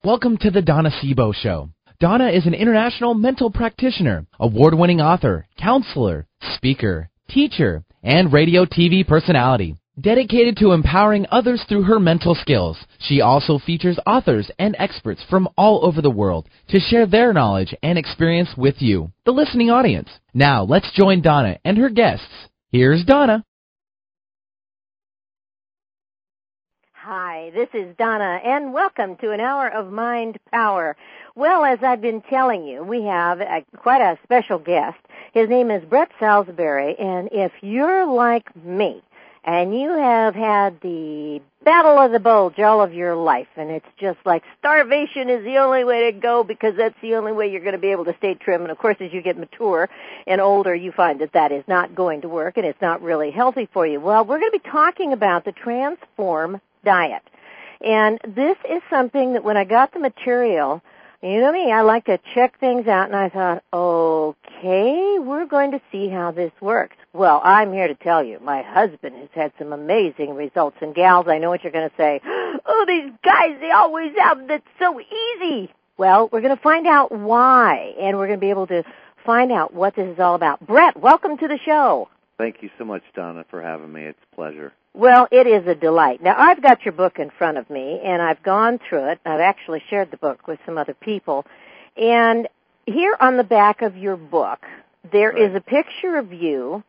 Welcome to the Donna Sebo Show. Donna is an international mental practitioner, award-winning author, counselor, speaker, teacher, and radio TV personality. Dedicated to empowering others through her mental skills, she also features authors and experts from all over the world to share their knowledge and experience with you, the listening audience. Now, let's join Donna and her guests. Here's Donna. Hi, this is Donna, and welcome to an hour of Mind Power. Well, as I've been telling you, we have quite a special guest. His name is Brett Salisbury, and if you're like me, and you have had the battle of the bulge all of your life, and it's just like starvation is the only way to go because that's the only way you're going to be able to stay trim. And, of course, as you get mature and older, you find that that is not going to work, and it's not really healthy for you. Well, we're going to be talking about the Transform diet. And this is something that when I got the material, you know me, I like to check things out, and I thought, okay, we're going to see how this works. Well, I'm here to tell you, my husband has had some amazing results. And gals, I know what you're going to say. Oh, these guys, they always have, that's so easy. Well, we're going to find out why, and we're going to be able to find out what this is all about. Brett, welcome to the show. Thank you so much, Donna, for having me. It's a pleasure. Well, it is a delight. Now, I've got your book in front of me, and I've gone through it. I've actually shared the book with some other people. And here on the back of your book, there is a picture of you,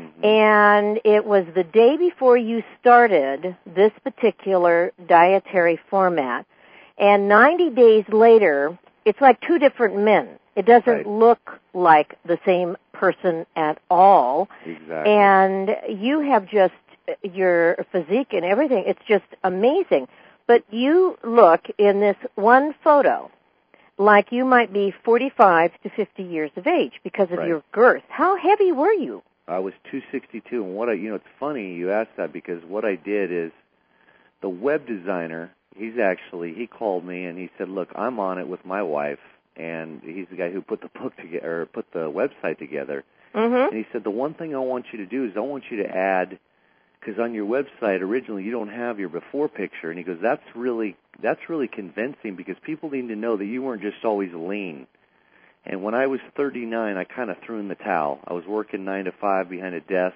and it was the day before you started this particular dietary format. And 90 days later, it's like two different men. It doesn't look like the same person at all. Exactly. And you have just your physique and everything, it's just amazing. But you look in this one photo like you might be 45 to 50 years of age because of your girth. How heavy were you? I was 262, and it's funny you asked that because what I did is the web designer, he called me and he said, look, I'm on it with my wife, and he's the guy who put the book together, or put the website together. And he said, the one thing I want you to do is I want you to add, because on your website originally you don't have your before picture, and he goes, that's really convincing because people need to know that you weren't just always lean. And when I was 39, I kind of threw in the towel. I was working 9 to 5 behind a desk,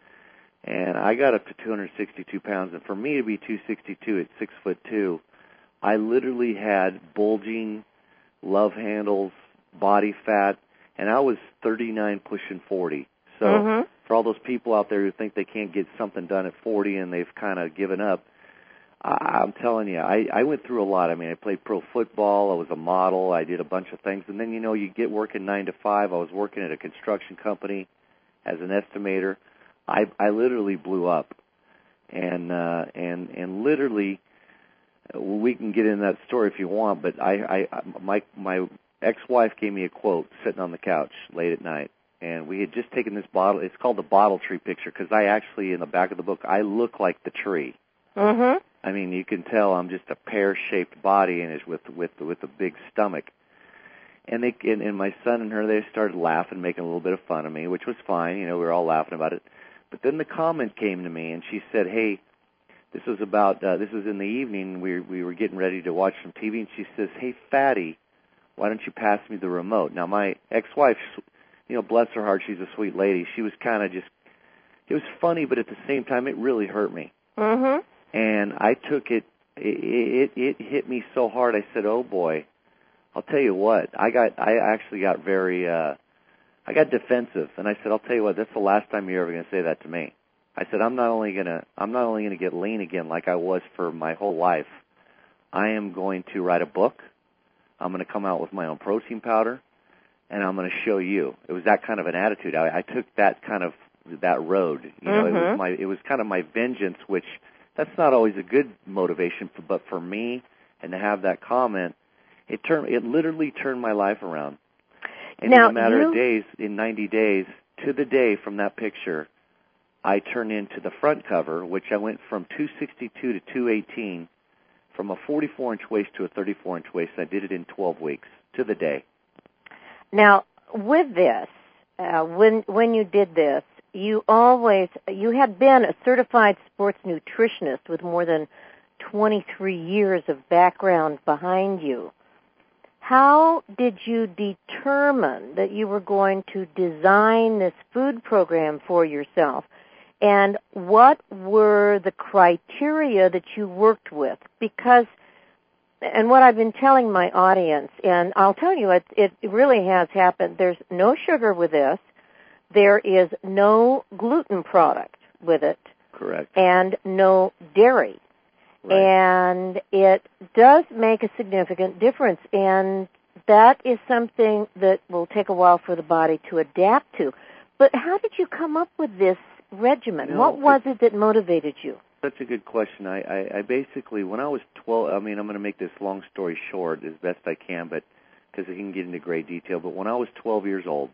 and I got up to 262 pounds. And for me to be 262 at 6'2", I literally had bulging love handles, body fat, and I was 39 pushing 40. So for all those people out there who think they can't get something done at 40 and they've kind of given up, I'm telling you, I went through a lot. I mean, I played pro football, I was a model, I did a bunch of things, and then, you get working 9 to 5. I was working at a construction company as an estimator. I literally blew up. And literally, we can get into that story if you want, but my ex-wife gave me a quote sitting on the couch late at night. And we had just taken this bottle. It's called the bottle tree picture because I actually, in the back of the book, I look like the tree. I mean, you can tell I'm just a pear-shaped body and with a big stomach. And my son and her, they started laughing, making a little bit of fun of me, which was fine. We were all laughing about it. But then the comment came to me, and she said, "Hey, this was in the evening. We were getting ready to watch some TV, and she says, 'Hey, fatty, why don't you pass me the remote?'" Now, my ex-wife, bless her heart, she's a sweet lady. She was kind of just, it was funny, but at the same time, it really hurt me. And I took it, it hit me so hard, I said, oh boy, I'll tell you what, I actually got very, I got defensive, and I said, I'll tell you what, that's the last time you're ever going to say that to me. I said, I'm not only going to get lean again like I was for my whole life, I am going to write a book, I'm going to come out with my own protein powder, and I'm going to show you. It was that kind of an attitude. I took that road. It was kind of my vengeance, which that's not always a good motivation, but for me, and to have that comment, it literally turned my life around. And in a matter of days, in 90 days, to the day from that picture, I turned into the front cover, which I went from 262 to 218, from a 44-inch waist to a 34-inch waist. I did it in 12 weeks, to the day. Now, with this, when you did this, you had been a certified sports nutritionist with more than 23 years of background behind you, how did you determine that you were going to design this food program for yourself? And what were the criteria that you worked with? Because, and what I've been telling my audience, and I'll tell you, it really has happened. There's no sugar with this. There is no gluten product with it. Correct. And no dairy. Right. And it does make a significant difference. And that is something that will take a while for the body to adapt to. But how did you come up with this regimen? What was it that motivated you? Such a good question. I basically, when I was 12, I'm going to make this long story short as best I can, but because I can get into great detail. But when I was 12 years old,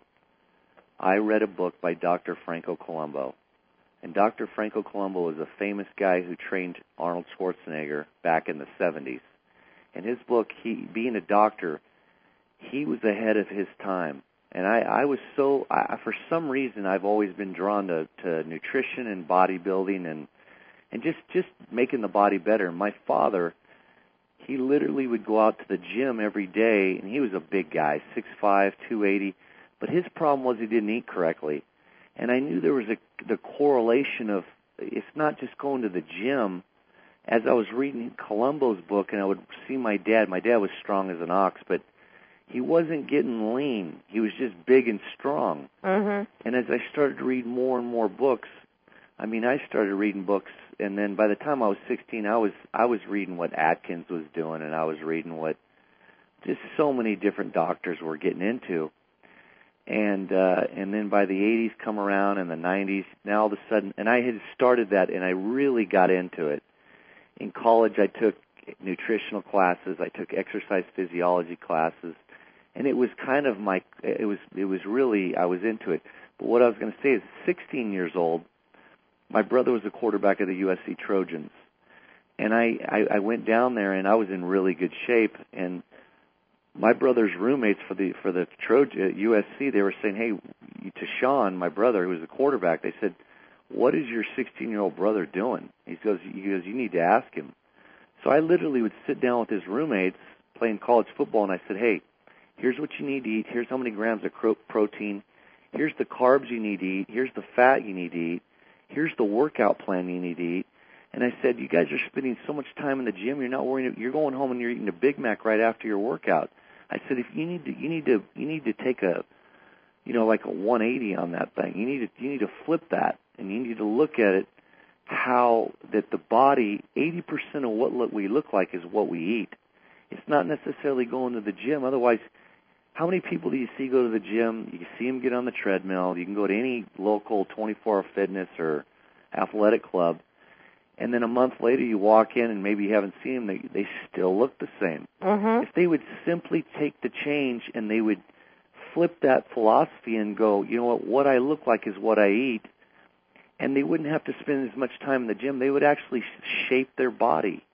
I read a book by Dr. Franco Columbu. And Dr. Franco Columbu was a famous guy who trained Arnold Schwarzenegger back in the 70s. And his book, being a doctor, he was ahead of his time. And I was for some reason, I've always been drawn to nutrition and bodybuilding and just making the body better. My father, he literally would go out to the gym every day, and he was a big guy, 6'5", 280, but his problem was he didn't eat correctly. And I knew there was the correlation of, it's not just going to the gym. As I was reading Columbo's book, and I would see my dad was strong as an ox, but he wasn't getting lean. He was just big and strong. Mm-hmm. And as I started to read more and more books, I started reading books, and then by the time I was 16, I was reading what Atkins was doing, and I was reading what just so many different doctors were getting into. And then by the 80s come around and the 90s, now all of a sudden, and I had started that, and I really got into it. In college, I took nutritional classes, I took exercise physiology classes, and it was kind of it was really, I was into it. But what I was going to say is, 16 years old, my brother was the quarterback of the USC Trojans, and I went down there, and I was in really good shape, and my brother's roommates for the USC, they were saying, hey, to Sean, my brother, who was the quarterback, they said, what is your 16-year-old brother doing? He goes, you need to ask him. So I literally would sit down with his roommates playing college football, and I said, hey, here's what you need to eat. Here's how many grams of protein. Here's the carbs you need to eat. Here's the fat you need to eat. Here's the workout plan you need to eat. And I said, you guys are spending so much time in the gym, you're not worrying. You're going home and you're eating a Big Mac right after your workout. I said, if you need to take a 180 on that thing. You need to flip that, and you need to look at it how that the body, 80% of what we look like is what we eat. It's not necessarily going to the gym. Otherwise, how many people do you see go to the gym? You see them get on the treadmill. You can go to any local 24-hour fitness or athletic club, and then a month later you walk in and maybe you haven't seen them. They still look the same. Mm-hmm. If they would simply take the change and they would flip that philosophy and go, you know what I look like is what I eat, and they wouldn't have to spend as much time in the gym, they would actually shape their body.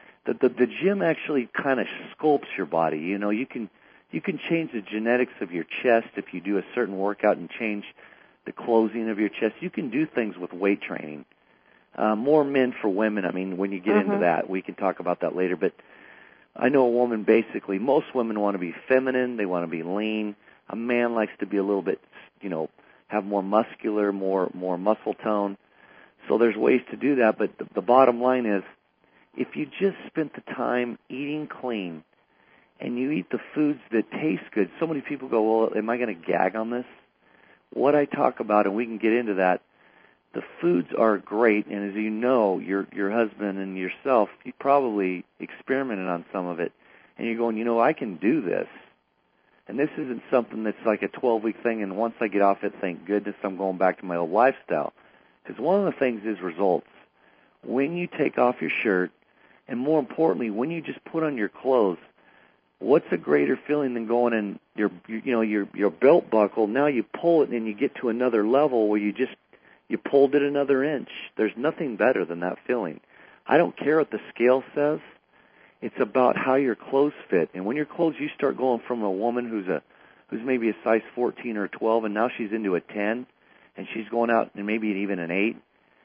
The gym actually kind of sculpts your body. You know, you can change the genetics of your chest if you do a certain workout and change the closing of your chest. You can do things with weight training. More men for women. I mean, when you get into that, we can talk about that later. But I know a woman, basically, most women want to be feminine. They want to be lean. A man likes to be a little bit, have more muscular, more muscle tone. So there's ways to do that. But the bottom line is, if you just spent the time eating clean and you eat the foods that taste good, so many people go, well, am I going to gag on this? What I talk about, and we can get into that, the foods are great, and as you know, your husband and yourself, you probably experimented on some of it, and you're going, I can do this. And this isn't something that's like a 12-week thing, and once I get off it, thank goodness I'm going back to my old lifestyle. Because one of the things is results. When you take off your shirt, and more importantly, when you just put on your clothes, what's a greater feeling than going in your belt buckle, now you pull it and you get to another level where you pulled it another inch. There's nothing better than that feeling. I don't care what the scale says. It's about how your clothes fit. And when your clothes, you start going from a woman who's maybe a size 14 or 12, and now she's into a 10, and she's going out and maybe even an 8.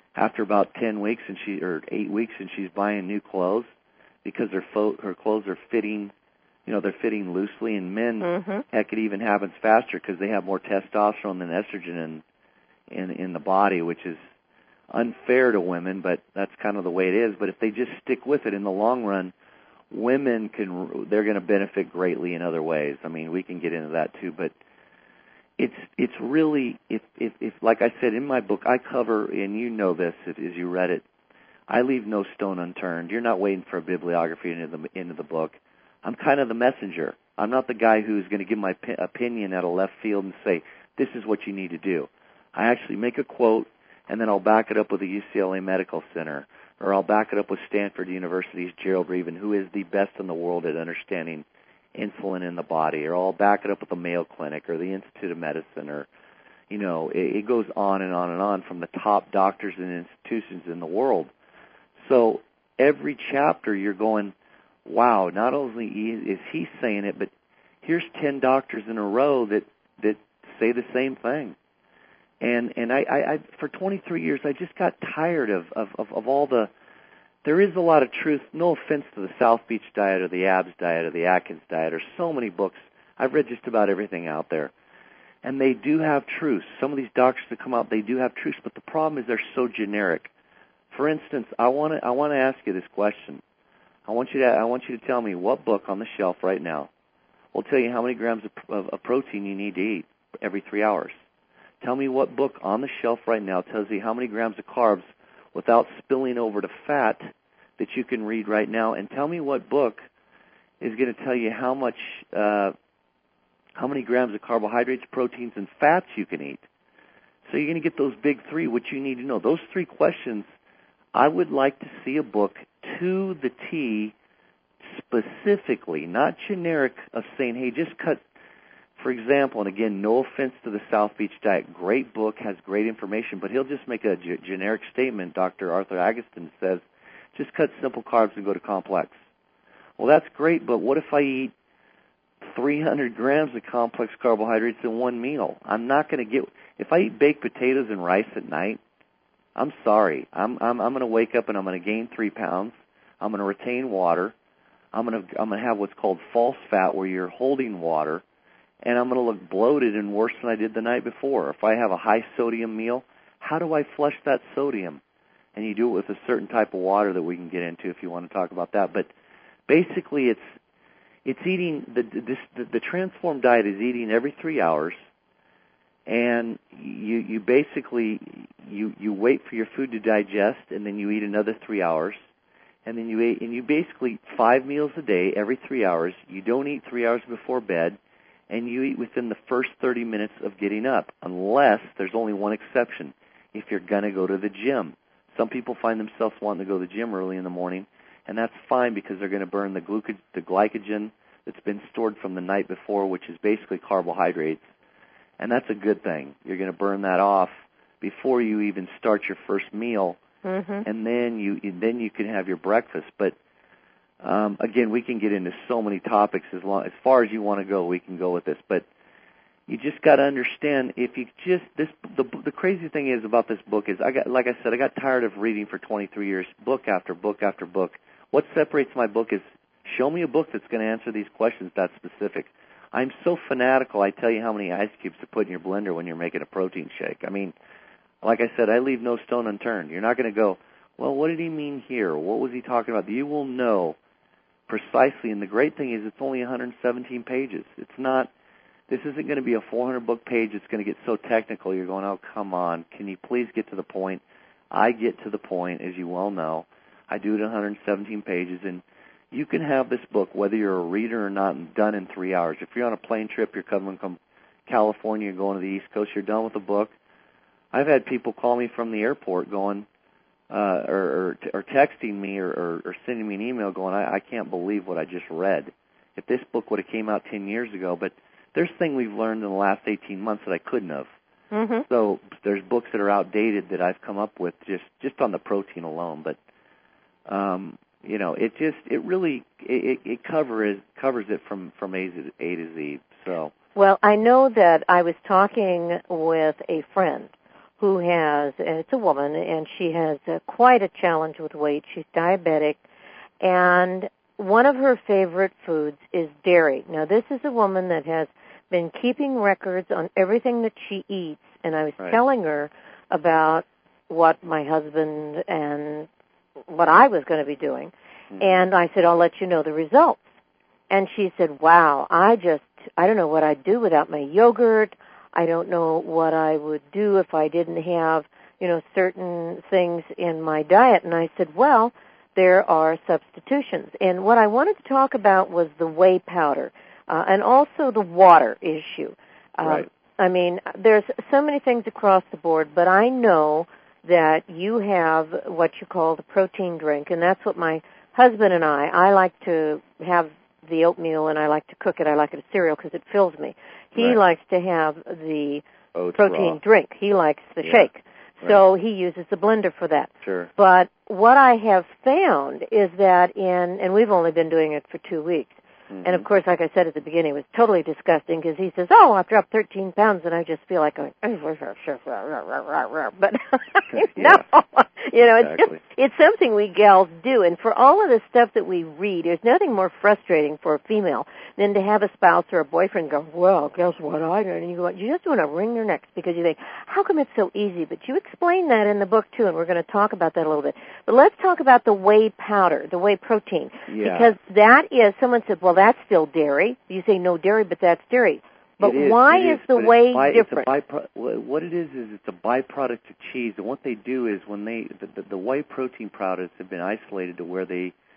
after about 10 weeks or 8 weeks, and she's buying new clothes because her clothes are fitting, they're fitting loosely. And men, heck, it even happens faster because they have more testosterone than estrogen in the body, which is unfair to women, but that's kind of the way it is. But if they just stick with it in the long run, women they're going to benefit greatly in other ways. I mean, we can get into that too, but it's really, if like I said in my book, I cover, and you know this as you read it, I leave no stone unturned. You're not waiting for a bibliography into the book. I'm kind of the messenger. I'm not the guy who's going to give my opinion out of left field and say, this is what you need to do. I actually make a quote, and then I'll back it up with the UCLA Medical Center, or I'll back it up with Stanford University's Gerald Reaven, who is the best in the world at understanding insulin in the body, or I'll back it up with the Mayo Clinic or the Institute of Medicine, or, it goes on and on and on from the top doctors and institutions in the world. So every chapter you're going, wow, not only is he saying it, but here's 10 doctors in a row that say the same thing. And I for 23 years, I just got tired of all the, there is a lot of truth. No offense to the South Beach diet or the Abs diet or the Atkins diet or so many books. I've read just about everything out there. And they do have truths. Some of these doctors that come out, they do have truths, but the problem is they're so generic. For instance, I want to ask you this question. I want you to tell me what book on the shelf right now will tell you how many grams of protein you need to eat every 3 hours. Tell me what book on the shelf right now tells you how many grams of carbs without spilling over to fat that you can read right now, and tell me what book is going to tell you how many grams of carbohydrates, proteins, and fats you can eat. So you're going to get those big three, which you need to know. Those three questions, I would like to see a book to the T specifically, not generic of saying, hey, just cut. For example, and again, no offense to the South Beach diet, great book, has great information, but he'll just make a generic statement. Dr. Arthur Agustin says, just cut simple carbs and go to complex. Well, that's great, but what if I eat 300 grams of complex carbohydrates in one meal? I'm not going to get, if I eat baked potatoes and rice at night, I'm sorry. I'm going to wake up and I'm going to gain 3 pounds. I'm going to retain water. I'm going to have what's called false fat, where you're holding water. And I'm going to look bloated and worse than I did the night before. If I have a high sodium meal, how do I flush that sodium? And you do it with a certain type of water that we can get into if you want to talk about that. But basically, it's eating the transformed diet is eating every 3 hours, and you basically you wait for your food to digest, and then you eat another 3 hours, and then you basically eat 5 meals a day every 3 hours. You don't eat 3 hours before bed. And you eat within the first 30 minutes of getting up, unless there's only one exception, if you're going to go to the gym. Some people find themselves wanting to go to the gym early in the morning, and that's fine because they're going to burn the glycogen that's been stored from the night before, which is basically carbohydrates, and that's a good thing. You're going to burn that off before you even start your first meal, and then you can have your breakfast. But again, we can get into so many topics as far as you want to go. We can go with this, but you just got to understand. If you just the crazy thing is about this book is I got tired of reading for 23 years, book after book after book. What separates my book is show me a book that's going to answer these questions that specific. I'm so fanatical. I tell you how many ice cubes to put in your blender when you're making a protein shake. I mean, like I said, I leave no stone unturned. You're not going to go, well, what did he mean here? What was he talking about? You will know precisely, and the great thing is it's only 117 pages. It's not, this isn't going to be a 400-book page. It's going to get so technical. You're going, oh, come on. Can you please get to the point? I get to the point, as you well know. I do it in 117 pages, and you can have this book, whether you're a reader or not, done in 3 hours. If you're on a plane trip, you're coming from California, going to the East Coast, you're done with the book. I've had people call me from the airport going, or texting me or sending me an email going, I can't believe what I just read. If this book would have came out 10 years ago, but there's things we've learned in the last 18 months that I couldn't have. So there's books that are outdated that I've come up with just on the protein alone. But it covers it from A to Z. So well, I know that I was talking with a friend who has, and it's a woman, and she has quite a challenge with weight. She's diabetic, and one of her favorite foods is dairy. Now, this is a woman that has been keeping records on everything that she eats, and I was telling her about what my husband and what I was going to be doing, and I said, I'll let you know the results. And she said, wow, I don't know what I'd do without my yogurt. I don't know what I would do if I didn't have, certain things in my diet. And I said, well, there are substitutions. And what I wanted to talk about was the whey powder and also the water issue. Right. I mean, there's so many things across the board, but I know that you have what you call the protein drink, and that's what my husband and I like to have the oatmeal, and I like to cook it. I like it as cereal because it fills me. He likes to have the Oats protein raw. drink. He likes the shake. So he uses the blender for that. Sure. But what I have found is that and we've only been doing it for 2 weeks. And, of course, like I said at the beginning, it was totally disgusting because he says, oh, I've dropped 13 pounds, and I just feel like going, but Exactly. it's something we gals do. And for all of the stuff that we read, there's nothing more frustrating for a female than to have a spouse or a boyfriend go, well, guess what I did? And you just want to wring their necks because you think, how come it's so easy? But you explain that in the book, too, and we're going to talk about that a little bit. But let's talk about the whey powder, the whey protein. Yeah. Because that is, someone said, well, that's still dairy. You say no dairy, but that's dairy. But why is the whey different? What it is it's a byproduct of cheese. And what they do is when the whey protein products have been isolated to where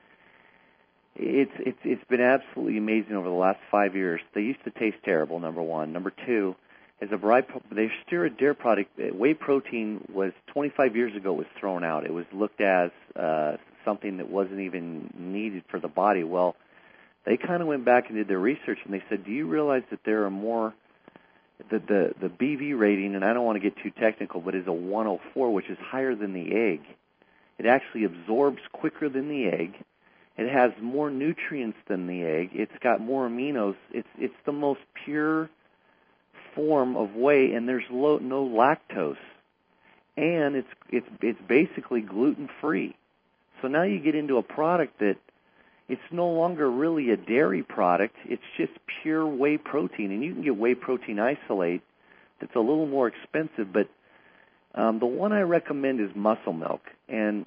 it's been absolutely amazing over the last 5 years. They used to taste terrible, number one. Number two, as a they're still a dairy product. Whey protein was 25 years ago was thrown out. It was looked as something that wasn't even needed for the body. Well, they kind of went back and did their research, and they said, do you realize that there are more, the BV rating, and I don't want to get too technical, but is a 104, which is higher than the egg. It actually absorbs quicker than the egg. It has more nutrients than the egg. It's got more aminos. It's the most pure form of whey, and there's no lactose. And it's basically gluten-free. So now you get into a product that it's no longer really a dairy product. It's just pure whey protein. And you can get whey protein isolate that's a little more expensive, but the one I recommend is Muscle Milk. And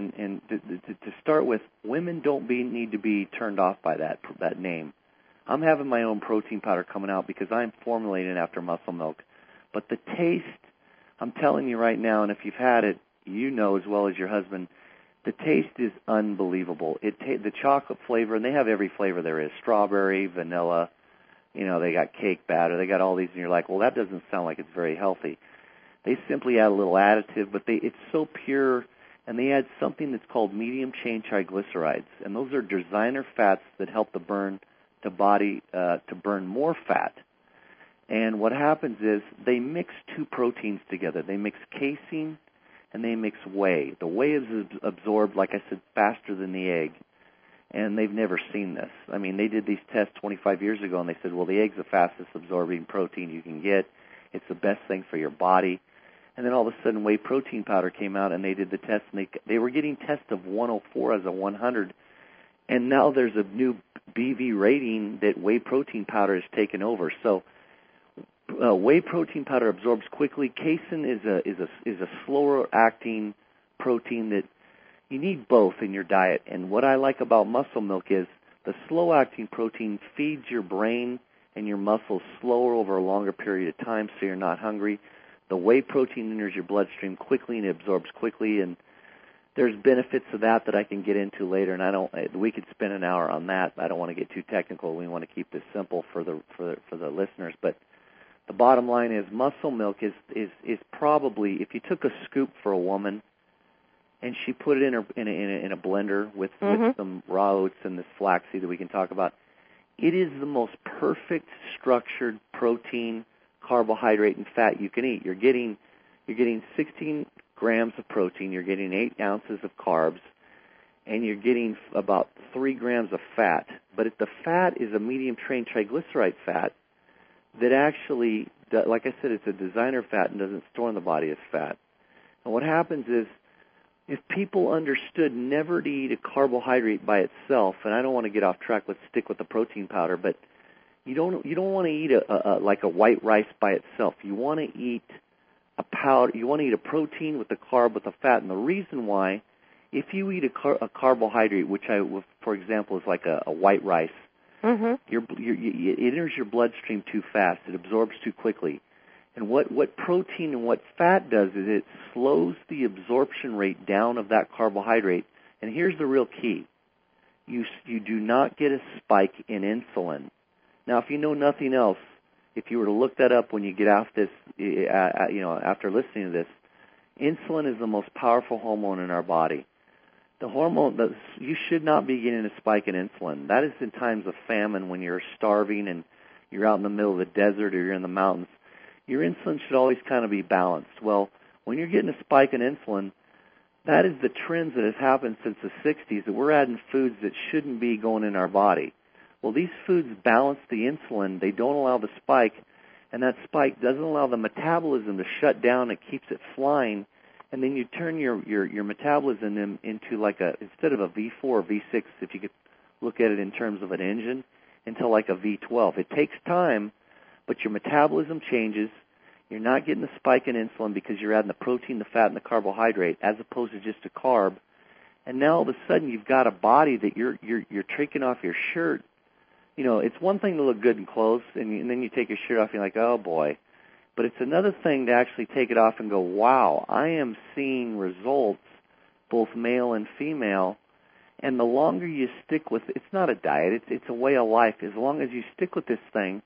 to start with, women don't need to be turned off by that name. I'm having my own protein powder coming out because I'm formulating after Muscle Milk. But the taste, I'm telling you right now, and if you've had it, you know as well as your husband, the taste is unbelievable. The chocolate flavor, and they have every flavor there is, strawberry, vanilla, they got cake batter, they got all these, and you're like, well, that doesn't sound like it's very healthy. They simply add a little additive, but it's so pure, and they add something that's called medium-chain triglycerides, and those are designer fats that help the body to burn more fat. And what happens is they mix two proteins together. They mix casein and they mix whey. The whey is absorbed, like I said, faster than the egg, and they've never seen this. I mean, they did these tests 25 years ago, and they said, well, the egg's the fastest absorbing protein you can get. It's the best thing for your body. And then all of a sudden, whey protein powder came out, and they did the test, and they were getting tests of 104 as a 100, and now there's a new BV rating that whey protein powder has taken over. So whey protein powder absorbs quickly. Casein is a slower acting protein that you need both in your diet. And what I like about Muscle Milk is the slow acting protein feeds your brain and your muscles slower over a longer period of time, so you're not hungry. The whey protein enters your bloodstream quickly and it absorbs quickly, and there's benefits of that I can get into later, and we could spend an hour on that. I don't want to get too technical. We want to keep this simple for the listeners. But the bottom line is Muscle Milk is probably, if you took a scoop for a woman and she put it in a blender with some raw oats and this flaxseed that we can talk about, it is the most perfect structured protein, carbohydrate, and fat you can eat. You're getting 16 grams of protein, you're getting 8 ounces of carbs, and you're getting about 3 grams of fat. But the fat is a medium-chain triglyceride fat that actually like I said, it's a designer fat and doesn't store in the body as fat. And what happens is, if people understood never to eat a carbohydrate by itself, and I don't want to get off track, let's stick with the protein powder, but you don't want to eat like a white rice by itself. You want to eat a powder. You want to eat a protein with the carb with the fat, and the reason why, if you eat a carbohydrate, which for example, is like a white rice, it enters your bloodstream too fast. It absorbs too quickly. And what protein and what fat does is it slows the absorption rate down of that carbohydrate. And here's the real key. You do not get a spike in insulin. Now, if you know nothing else, if you were to look that up when you get off this, after listening to this, insulin is the most powerful hormone in our body. The hormone that you should not be getting a spike in insulin. That is in times of famine when you're starving and you're out in the middle of the desert or you're in the mountains. Your insulin should always kind of be balanced. Well, when you're getting a spike in insulin, that is the trends that has happened since the 60s, that we're adding foods that shouldn't be going in our body. Well, these foods balance the insulin. They don't allow the spike, and that spike doesn't allow the metabolism to shut down. It keeps it flying, and then you turn your metabolism into like instead of a V4 or V6, if you could look at it in terms of an engine, into like a V12. It takes time, but your metabolism changes. You're not getting the spike in insulin because you're adding the protein, the fat, and the carbohydrate as opposed to just a carb. And now all of a sudden you've got a body that you're taking off your shirt. You know, it's one thing to look good in clothes, and then you take your shirt off and you're like, oh boy. But it's another thing to actually take it off and go, wow, I am seeing results, both male and female. And the longer you stick with it's not a diet, it's a way of life. As long as you stick with this thing,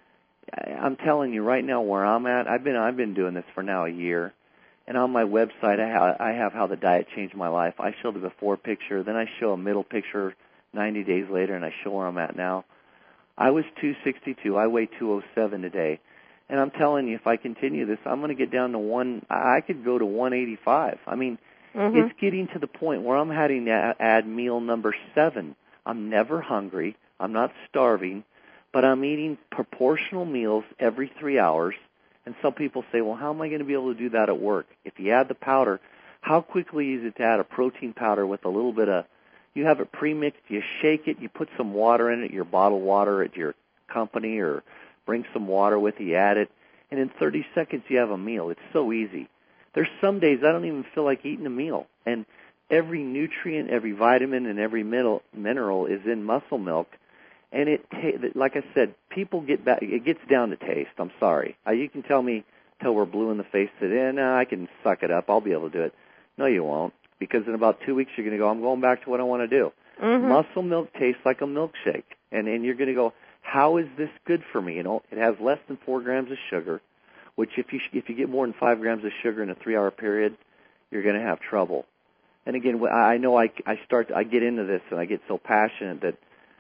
I'm telling you right now where I'm at, I've been doing this for now a year, and on my website I have how the diet changed my life. I show the before picture, then I show a middle picture 90 days later, and I show where I'm at now. I was 262. I weigh 207 today, and I'm telling you, if I continue this, I'm going to get down to I could go to 185. I mean, it's getting to the point where I'm having to add meal number 7. I'm never hungry. I'm not starving. But I'm eating proportional meals every 3 hours. And some people say, well, how am I going to be able to do that at work? If you add the powder, how quickly is it to add a protein powder with a little bit of, you have it pre-mixed, you shake it, you put some water in it, your bottled water at your company, or bring some water with you, add it, and in 30 seconds you have a meal. It's so easy. There's some days I don't even feel like eating a meal. And every nutrient, every vitamin, and every mineral is in muscle milk. And like I said, people get back. It gets down to taste. I'm sorry. You can tell me till we're blue in the face that, I can suck it up. I'll be able to do it. No, you won't, because in about 2 weeks you're going to go, I'm going back to what I want to do. Muscle milk tastes like a milkshake, and you're going to go, how is this good for me? You know, it has less than 4 grams of sugar, which if you get more than 5 grams of sugar in a 3-hour period, you're going to have trouble. And again, I know I get into this and I get so passionate that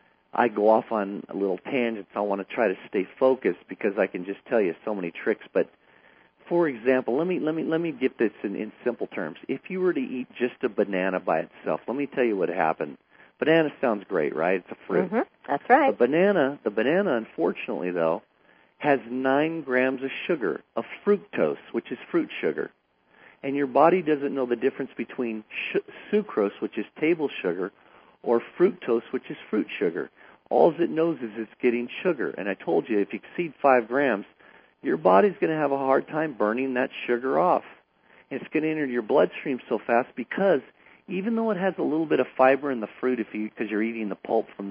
I go off on a little tangents. I want to try to stay focused because I can just tell you so many tricks. But for example, let me get this in simple terms. If you were to eat just a banana by itself, let me tell you what happened. Banana sounds great, right? It's a fruit. That's right. The banana, unfortunately, though, has 9 grams of sugar, of fructose, which is fruit sugar. And your body doesn't know the difference between sucrose, which is table sugar, or fructose, which is fruit sugar. All it knows is it's getting sugar. And I told you, if you exceed 5 grams, your body's going to have a hard time burning that sugar off. And it's going to enter your bloodstream so fast because even though it has a little bit of fiber in the fruit, because you're eating the pulp from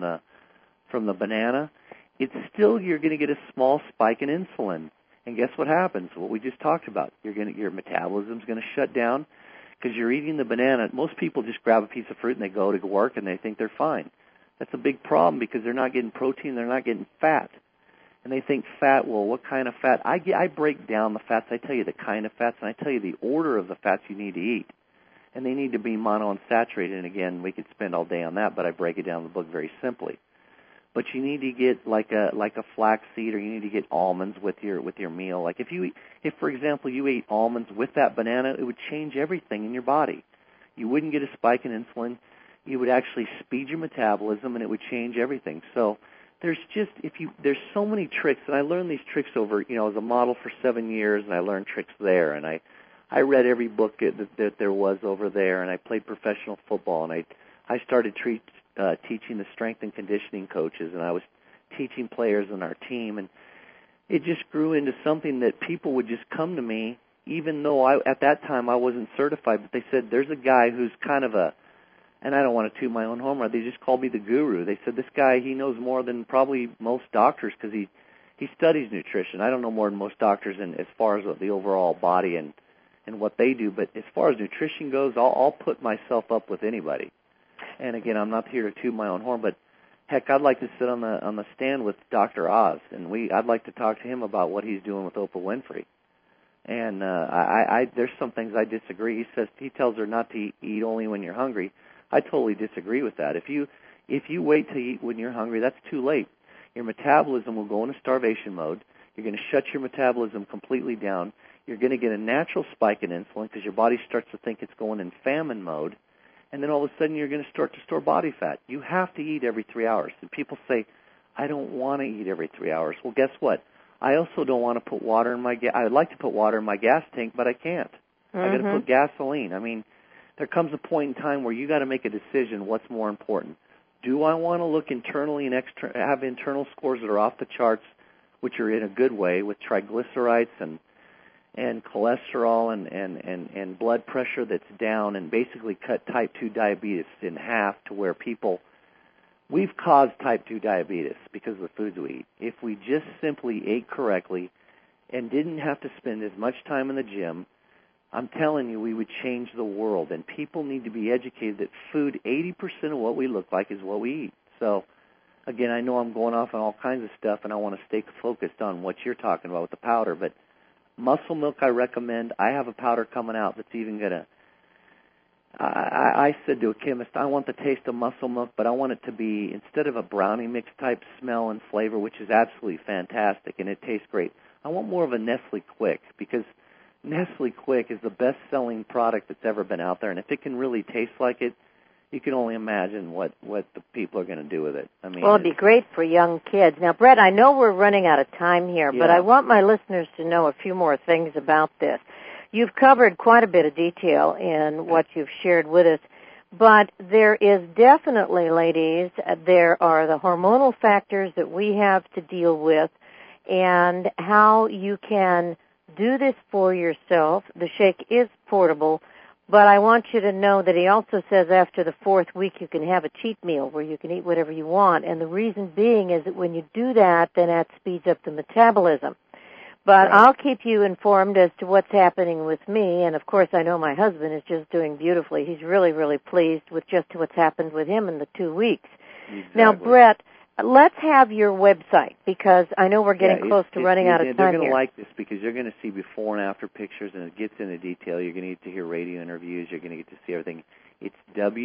the banana, it's still, you're going to get a small spike in insulin. And guess what happens? What we just talked about. Your metabolism's going to shut down because you're eating the banana. Most people just grab a piece of fruit and they go to work and they think they're fine. That's a big problem because they're not getting protein, they're not getting fat. And they think fat, well, what kind of fat? I break down the fats. I tell you the kind of fats, and I tell you the order of the fats you need to eat. And they need to be monounsaturated. And again, we could spend all day on that, but I break it down in the book very simply. But you need to get like a flaxseed, or you need to get almonds with your meal. Like if for example you ate almonds with that banana, it would change everything in your body. You wouldn't get a spike in insulin. You would actually speed your metabolism, and it would change everything. So there's so many tricks, and I learned these tricks over, I was a model for 7 years, and I learned tricks there, and I read every book that there was over there, and I played professional football, and I started teaching the strength and conditioning coaches, and I was teaching players on our team, and it just grew into something that people would just come to me, even though at that time I wasn't certified, but they said, there's a guy who's kind of and I don't want to toot my own horn, they just called me the guru. They said, this guy, he knows more than probably most doctors because he studies nutrition. I don't know more than most doctors as far as the overall body and what they do, but as far as nutrition goes, I'll put myself up with anybody. And again, I'm not here to toot my own horn, but heck, I'd like to sit on the stand with Dr. Oz, and I'd like to talk to him about what he's doing with Oprah Winfrey. And there's some things I disagree. He tells her not to eat only when you're hungry. I totally disagree with that. If you wait to eat when you're hungry, that's too late. Your metabolism will go into starvation mode. You're going to shut your metabolism completely down. You're going to get a natural spike in insulin because your body starts to think it's going in famine mode. And then all of a sudden you're going to start to store body fat. You have to eat every 3 hours. And people say, I don't want to eat every 3 hours. Well, guess what? I also don't want to put water in my I would like to put water in my gas tank, but I can't. I got to put gasoline. I mean, there comes a point in time where you got to make a decision what's more important. Do I want to look internally and have internal scores that are off the charts, which are in a good way with triglycerides and cholesterol and blood pressure that's down, and basically cut type 2 diabetes in half to where we've caused type 2 diabetes because of the foods we eat. If we just simply ate correctly and didn't have to spend as much time in the gym, I'm telling you, we would change the world. And people need to be educated that food, 80% of what we look like is what we eat. So, again, I know I'm going off on all kinds of stuff, and I want to stay focused on what you're talking about with the powder, but muscle milk I recommend. I have a powder coming out that's even going to, I said to a chemist, I want the taste of muscle milk, but I want it to be, instead of a brownie mix type smell and flavor, which is absolutely fantastic and it tastes great, I want more of a Nestle Quick, because Nestle Quick is the best-selling product that's ever been out there, and if it can really taste like it, you can only imagine what the people are going to do with it. I mean, well, it'd be great for young kids. Now, Brett, I know we're running out of time here, but I want my listeners to know a few more things about this. You've covered quite a bit of detail in what you've shared with us, but there is definitely, ladies, there are the hormonal factors that we have to deal with and how you can do this for yourself. The shake is portable, but I want you to know that he also says after the 4th week you can have a cheat meal where you can eat whatever you want, and the reason being is that when you do that, then that speeds up the metabolism. But right. I'll keep you informed as to what's happening with me, and of course I know my husband is just doing beautifully. He's really, really pleased with just what's happened with him in the 2 weeks. Exactly. Now, Brett, let's have your website, because I know we're getting close to running out of time. They're going to like this because you're going to see before and after pictures, and it gets into detail. You're going to get to hear radio interviews. You're going to get to see everything. It's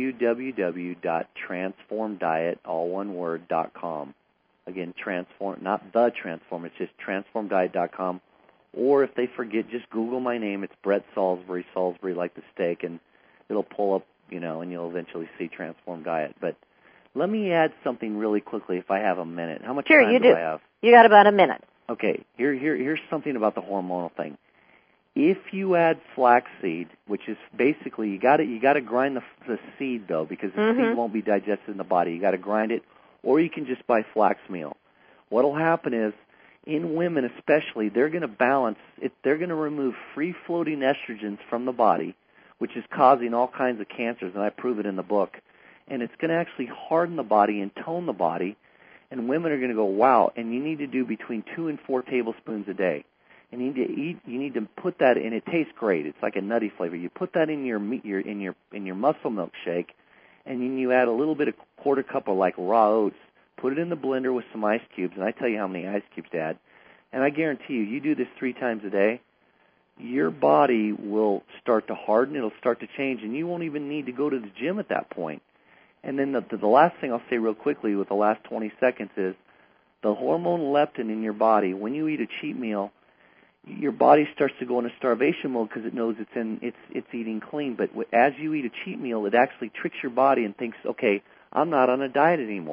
www.transformdiet, all one word, .com. Again, transform, not the transform. It's just transformdiet.com. Or if they forget, just Google my name. It's Brett Salisbury, Salisbury like the steak, and it'll pull up, and you'll eventually see Transform Diet. But let me add something really quickly if I have a minute. How much time do I have? You got about a minute. Okay, here's something about the hormonal thing. If you add flaxseed, which is basically you got to grind the seed though, because the seed won't be digested in the body. You got to grind it, or you can just buy flax meal. What'll happen is, in women especially, they're going to balance it. They're going to remove free-floating estrogens from the body, which is causing all kinds of cancers, and I prove it in the book. And it's going to actually harden the body and tone the body, and women are going to go, wow, and you need to do between 2 and 4 tablespoons a day. And you need to put that in. It tastes great. It's like a nutty flavor. You put that in your muscle milk shake, and then you add a little bit of quarter cup of like raw oats. Put it in the blender with some ice cubes, and I tell you how many ice cubes to add. And I guarantee you do this 3 times a day, your body will start to harden. It'll start to change, and you won't even need to go to the gym at that point. And then the last thing I'll say real quickly with the last 20 seconds is the hormone leptin in your body. When you eat a cheat meal, your body starts to go into starvation mode because it knows it's eating clean. But as you eat a cheat meal, it actually tricks your body and thinks, okay, I'm not on a diet anymore.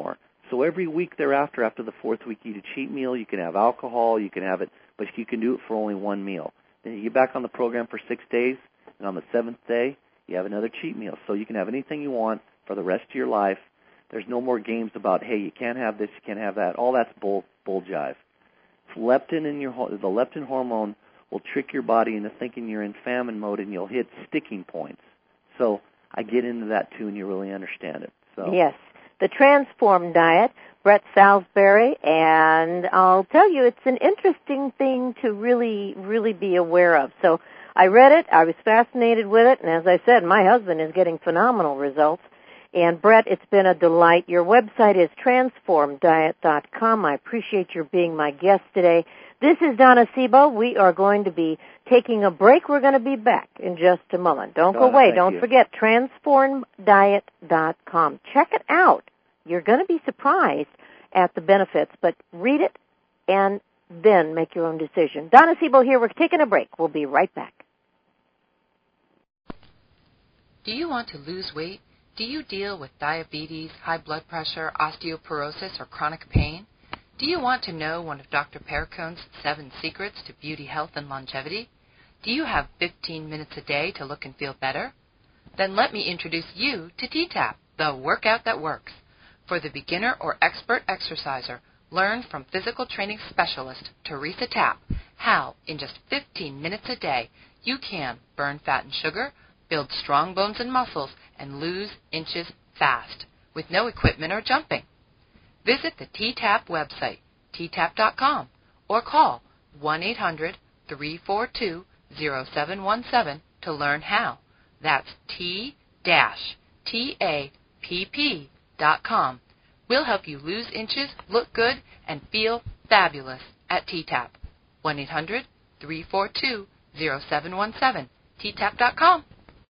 So every week thereafter, after the fourth week, you eat a cheat meal. You can have alcohol. You can have it, but you can do it for only one meal. Then you get back on the program for 6 days, and on the seventh day, you have another cheat meal. So you can have anything you want for the rest of your life. There's no more games about, hey, you can't have this, you can't have that. All that's bull jive. Leptin in the leptin hormone will trick your body into thinking you're in famine mode, and you'll hit sticking points. So I get into that too, and you really understand it. So yes, the Transform Diet, Brett Salisbury, and I'll tell you, it's an interesting thing to really, really be aware of. So I read it, I was fascinated with it, and as I said, my husband is getting phenomenal results. And Brett, it's been a delight. Your website is transformdiet.com. I appreciate your being my guest today. This is Donna Sebo. We are going to be taking a break. We're going to be back in just a moment. Don't go away. Don't forget, transformdiet.com. Check it out. You're going to be surprised at the benefits, but read it and then make your own decision. Donna Sebo here. We're taking a break. We'll be right back. Do you want to lose weight? Do you deal with diabetes, high blood pressure, osteoporosis, or chronic pain? Do you want to know one of Dr. Perricone's 7 secrets to beauty, health, and longevity? Do you have 15 minutes a day to look and feel better? Then let me introduce you to T-TAP, the workout that works. For the beginner or expert exerciser, learn from physical training specialist Teresa Tapp how, in just 15 minutes a day, you can burn fat and sugar, build strong bones and muscles, and lose inches fast with no equipment or jumping. Visit the T-TAP website, ttap.com, or call 1-800-342-0717 to learn how. That's T-TAPP.com. We'll help you lose inches, look good, and feel fabulous at T-TAP. 1-800-342-0717, ttap.com.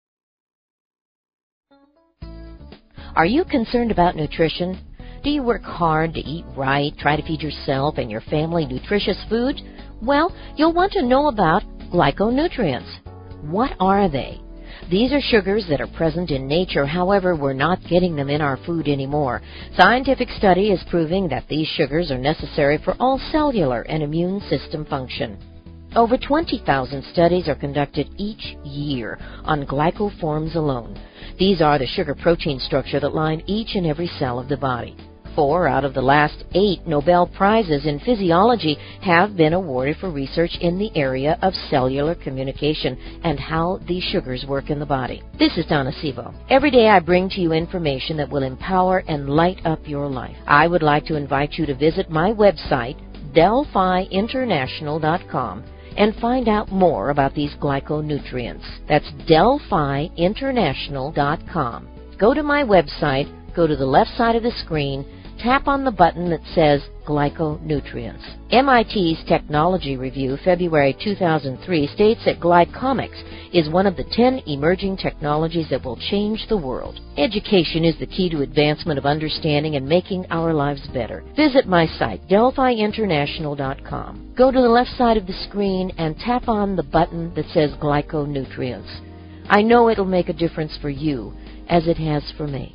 Are you concerned about nutrition? Do you work hard to eat right, try to feed yourself and your family nutritious food? Well, you'll want to know about glyconutrients. What are they? These are sugars that are present in nature, however, we're not getting them in our food anymore. Scientific study is proving that these sugars are necessary for all cellular and immune system function. Over 20,000 studies are conducted each year on glycoforms alone. These are the sugar-protein structure that line each and every cell of the body. 4 out of the last 8 Nobel Prizes in physiology have been awarded for research in the area of cellular communication and how these sugars work in the body. This is Donna Sebo. Every day I bring to you information that will empower and light up your life. I would like to invite you to visit my website, DelphiInternational.com, and find out more about these glyconutrients. That's DelphiInternational.com. Go to my website, go to the left side of the screen, tap on the button that says Glyconutrients. MIT's Technology Review, February 2003, states that glycomics is one of the 10 emerging technologies that will change the world. Education is the key to advancement of understanding and making our lives better. Visit my site, DelphiInternational.com. Go to the left side of the screen and tap on the button that says Glyconutrients. I know it'll make a difference for you, as it has for me.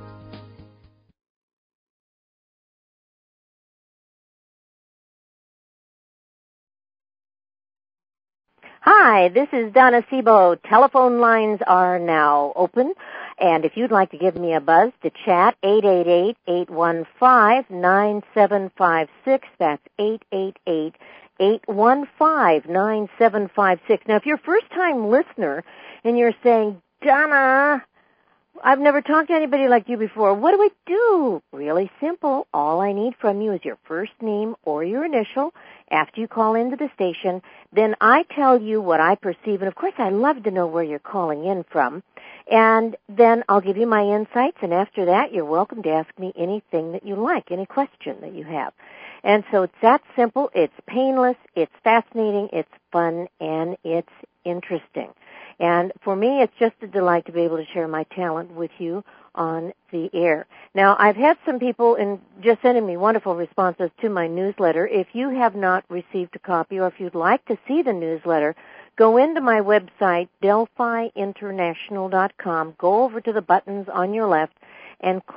Hi, this is Donna Sebo. Telephone lines are now open, and if you'd like to give me a buzz to chat, 888-815-9756. That's 888-815-9756. Now, if you're a first-time listener and you're saying, Donna, I've never talked to anybody like you before, what do I do? Really simple. All I need from you is your first name or your initial after you call into the station. Then I tell you what I perceive, and of course I love to know where you're calling in from. And then I'll give you my insights, and after that you're welcome to ask me anything that you like, any question that you have. And so it's that simple, it's painless, it's fascinating, it's fun, and it's interesting. And for me, it's just a delight to be able to share my talent with you on the air. Now, I've had some people just sending me wonderful responses to my newsletter. If you have not received a copy, or if you'd like to see the newsletter, go into my website, DelphiInternational.com, go over to the buttons on your left, and click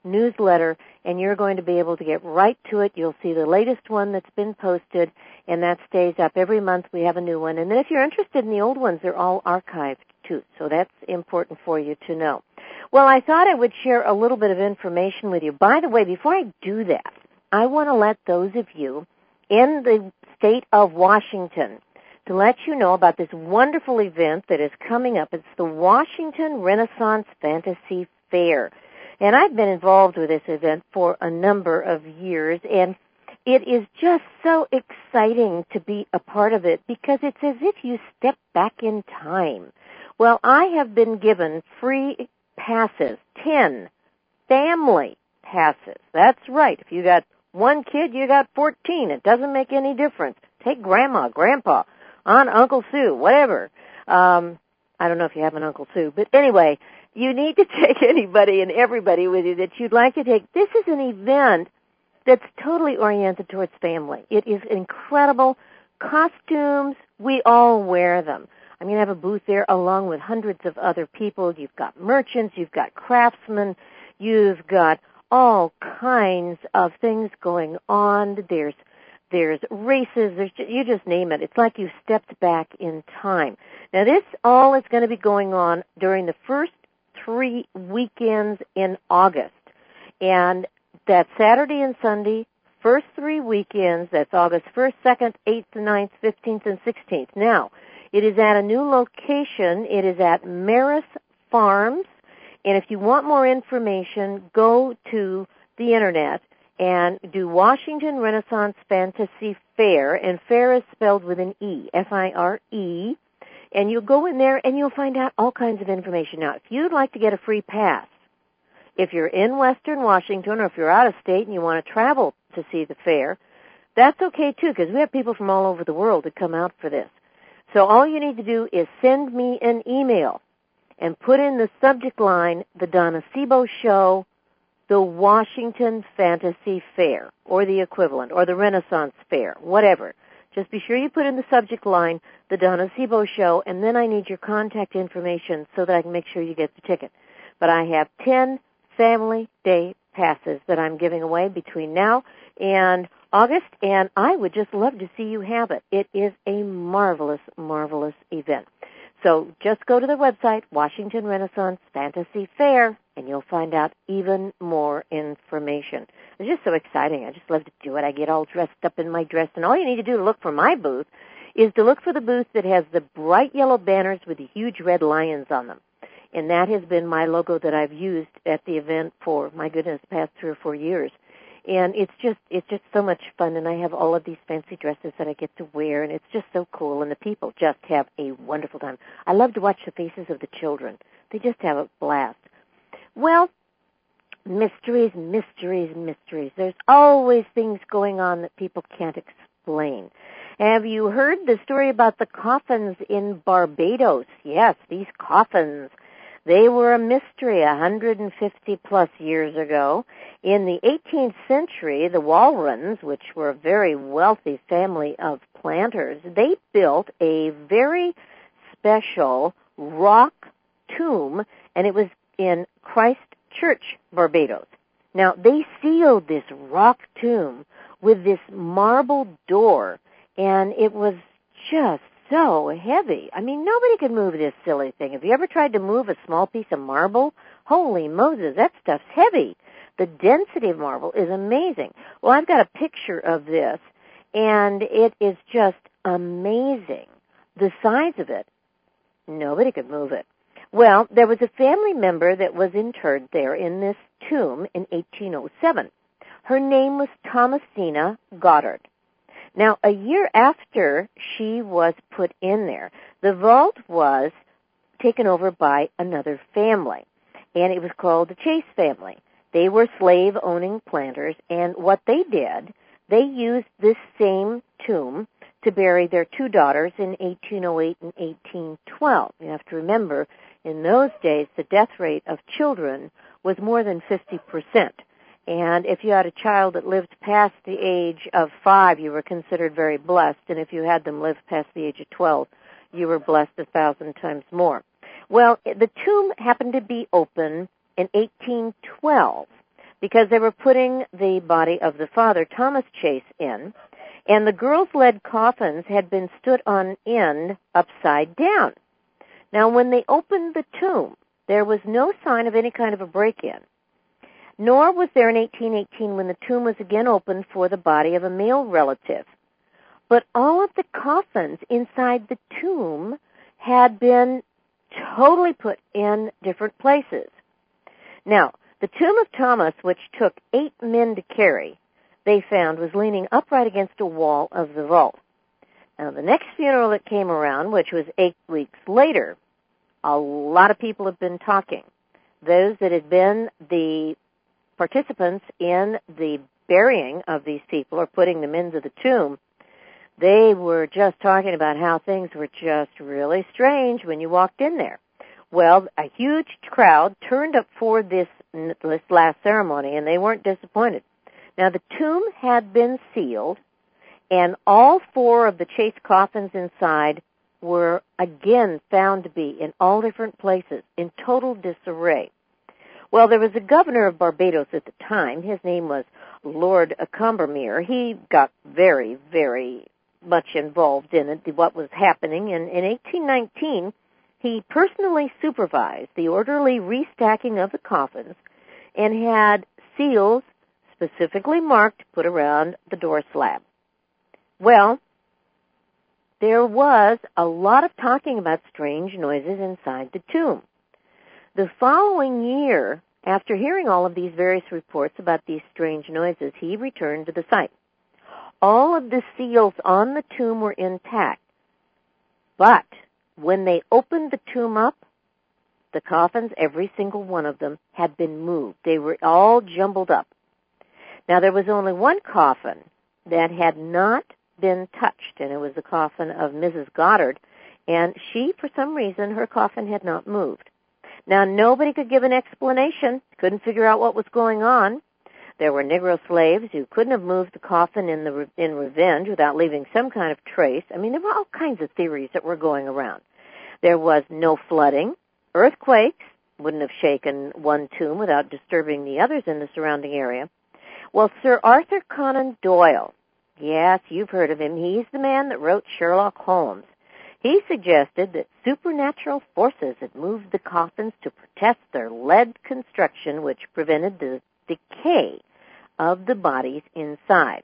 newsletter, and you're going to be able to get right to it. You'll see the latest one that's been posted, and that stays up. Every month we have a new one. And then if you're interested in the old ones, they're all archived, too. So that's important for you to know. Well, I thought I would share a little bit of information with you. By the way, before I do that, I want to let those of you in the state of Washington to let you know about this wonderful event that is coming up. It's the Washington Renaissance Fantasy Fair. And I've been involved with this event for a number of years, and it is just so exciting to be a part of it because it's as if you step back in time. Well, I have been given free passes, 10 family passes. That's right. If you got one kid, you got 14. It doesn't make any difference. Take grandma, grandpa, aunt, Uncle Sue, whatever. I don't know if you have an Uncle Sue, but anyway, you need to take anybody and everybody with you that you'd like to take. This is an event that's totally oriented towards family. It is incredible. Costumes, we all wear them. I'm going to have a booth there along with hundreds of other people. You've got merchants, you've got craftsmen, you've got all kinds of things going on. There's races, you just name it. It's like you stepped back in time. Now this all is going to be going on during the first 3 weekends in August. And that's Saturday and Sunday, first 3 weekends, that's August 1st, 2nd, 8th, 9th, 15th, and 16th. Now, it is at a new location. It is at Maris Farms. And if you want more information, go to the Internet and do Washington Renaissance Fantasy Fair, and fair is spelled with an E, F-I-R-E, and you'll go in there and you'll find out all kinds of information. Now, if you'd like to get a free pass, if you're in Western Washington or if you're out of state and you want to travel to see the fair, that's okay too, because we have people from all over the world that come out for this. So all you need to do is send me an email and put in the subject line, The Donna Sebo Show, the Washington Fantasy Fair, or the equivalent, or the Renaissance Fair, whatever. Just be sure you put in the subject line, The Donna Sebo Show, and then I need your contact information so that I can make sure you get the ticket. But I have 10 Family Day passes that I'm giving away between now and August, and I would just love to see you have it. It is a marvelous, marvelous event. So just go to the website, Washington Renaissance Fantasy Fair, and you'll find out even more information. It's just so exciting. I just love to do it. I get all dressed up in my dress, and all you need to do to look for my booth is to look for the booth that has the bright yellow banners with the huge red lions on them. And that has been my logo that I've used at the event for, my goodness, past 3 or 4 years. And it's just so much fun, and I have all of these fancy dresses that I get to wear, and it's just so cool, and the people just have a wonderful time. I love to watch the faces of the children. They just have a blast. Well, mysteries, mysteries, mysteries. There's always things going on that people can't explain. Have you heard the story about the coffins in Barbados? Yes, these coffins. They were a mystery 150-plus years ago. In the 18th century, the Walrons, which were a very wealthy family of planters, they built a very special rock tomb, and it was in Christchurch, Barbados. Now, they sealed this rock tomb with this marble door, and it was just so heavy. I mean, nobody could move this silly thing. Have you ever tried to move a small piece of marble? Holy Moses, that stuff's heavy. The density of marble is amazing. Well, I've got a picture of this, and it is just amazing. The size of it, nobody could move it. Well, there was a family member that was interred there in this tomb in 1807. Her name was Thomasina Goddard. Now, a year after she was put in there, the vault was taken over by another family, and it was called the Chase family. They were slave-owning planters, and what they did, they used this same tomb to bury their 2 daughters in 1808 and 1812. You have to remember, in those days, the death rate of children was more than 50%. And if you had a child that lived past the age of 5, you were considered very blessed. And if you had them live past the age of 12, you were blessed 1,000 times more. Well, the tomb happened to be open in 1812. because they were putting the body of the father, Thomas Chase, in, and the girls' lead coffins had been stood on end upside down. Now, when they opened the tomb, there was no sign of any kind of a break-in, nor was there in 1818 when the tomb was again opened for the body of a male relative. But all of the coffins inside the tomb had been totally put in different places. Now, the tomb of Thomas, which took 8 men to carry, they found was leaning upright against a wall of the vault. Now, the next funeral that came around, which was 8 weeks later, a lot of people have been talking. Those that had been the participants in the burying of these people or putting them into the tomb, they were just talking about how things were just really strange when you walked in there. Well, a huge crowd turned up for this last ceremony, and they weren't disappointed. Now, the tomb had been sealed, and all 4 of the Chase coffins inside were again found to be in all different places, in total disarray. Well, there was a governor of Barbados at the time. His name was Lord Combermere. He got very, very much involved in it, what was happening. And in 1819, he personally supervised the orderly restacking of the coffins and had seals specifically marked put around the door slab. Well, there was a lot of talking about strange noises inside the tomb. The following year, after hearing all of these various reports about these strange noises, he returned to the site. All of the seals on the tomb were intact, but when they opened the tomb up, the coffins, every single one of them, had been moved. They were all jumbled up. Now, there was only one coffin that had not been touched, and it was the coffin of Mrs. Goddard, and she, for some reason, her coffin had not moved. Now, nobody could give an explanation, couldn't figure out what was going on. There were Negro slaves who couldn't have moved the coffin in revenge without leaving some kind of trace. I mean, there were all kinds of theories that were going around. There was no flooding. Earthquakes wouldn't have shaken one tomb without disturbing the others in the surrounding area. Well, Sir Arthur Conan Doyle, yes, you've heard of him. He's the man that wrote Sherlock Holmes. He suggested that supernatural forces had moved the coffins to protect their lead construction, which prevented the decay of the bodies inside.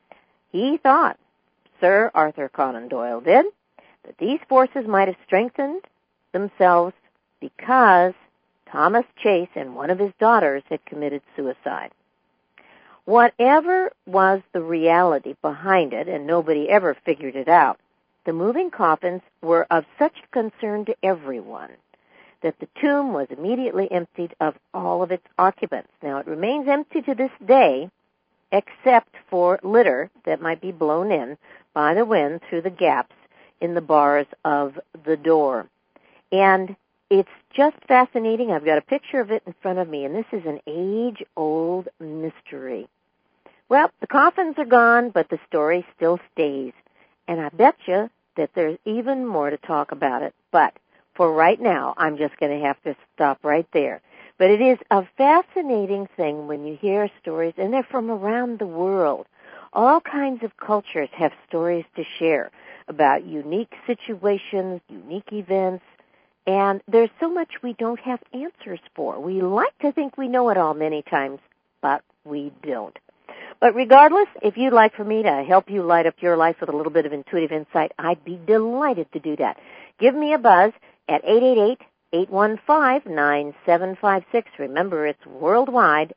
He thought, Sir Arthur Conan Doyle did, that these forces might have strengthened themselves because Thomas Chase and one of his daughters had committed suicide. Whatever was the reality behind it, and nobody ever figured it out, the moving coffins were of such concern to everyone that the tomb was immediately emptied of all of its occupants. Now, it remains empty to this day, except for litter that might be blown in by the wind through the gaps in the bars of the door. And it's just fascinating. I've got a picture of it in front of me, and this is an age-old mystery. Well, the coffins are gone, but the story still stays. And I bet you that there's even more to talk about it. But for right now, I'm just going to have to stop right there. But it is a fascinating thing when you hear stories, and they're from around the world. All kinds of cultures have stories to share about unique situations, unique events, and there's so much we don't have answers for. We like to think we know it all many times, but we don't. But regardless, if you'd like for me to help you light up your life with a little bit of intuitive insight, I'd be delighted to do that. Give me a buzz at 888-815-9756. Remember, it's worldwide,